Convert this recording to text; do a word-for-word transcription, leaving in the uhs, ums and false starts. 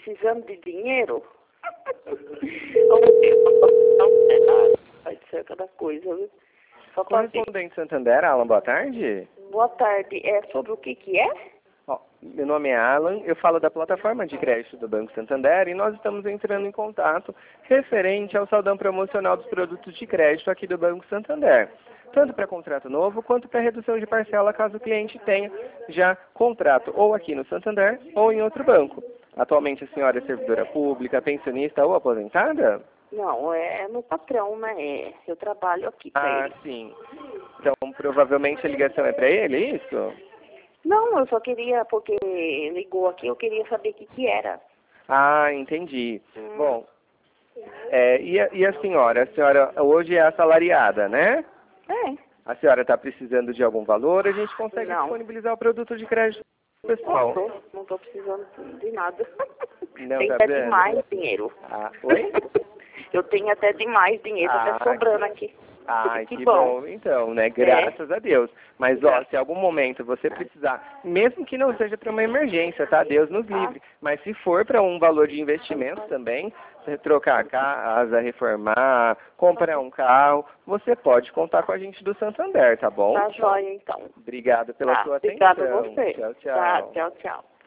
precisando de dinheiro? Vai ser cada coisa, viu? Só pra ver. Correspondente Santander, Alan, boa tarde. Boa tarde. É sobre o que que é? Ó, meu nome é Alan, eu falo da plataforma de crédito do Banco Santander e nós estamos entrando em contato referente ao saldão promocional dos produtos de crédito aqui do Banco Santander. Tanto para contrato novo, quanto para redução de parcela, caso o cliente tenha já contrato ou aqui no Santander ou em outro banco. Atualmente a senhora é servidora pública, pensionista ou aposentada? Não, é no patrão, né? É, eu trabalho aqui pra Ah, ele. sim. Então, provavelmente a ligação é para ele, é isso? Não, eu só queria, porque ligou aqui, eu queria saber o que que era. Ah, entendi. Hum. Bom, é, e, a, e a senhora? A senhora hoje é assalariada, né? É. A senhora está precisando de algum valor, a gente consegue Não. disponibilizar o produto de crédito Não pessoal. tô, não tô precisando de nada. Não Tem tá até vendo? demais dinheiro. Ah, oi? Eu tenho até demais dinheiro, Ah, até sobrando aqui. Ai, Que que bom. bom, então, né? Graças a Deus. Mas, ó, se em algum momento você precisar, mesmo que não seja para uma emergência, tá? Deus nos livre. Mas se for para um valor de investimento também, você trocar a casa, reformar, comprar um carro, você pode contar com a gente do Santander, tá bom? Tá jóia, então. Obrigado pela Tá, sua obrigado atenção. a você. Tchau, tchau. Tá, tchau, tchau.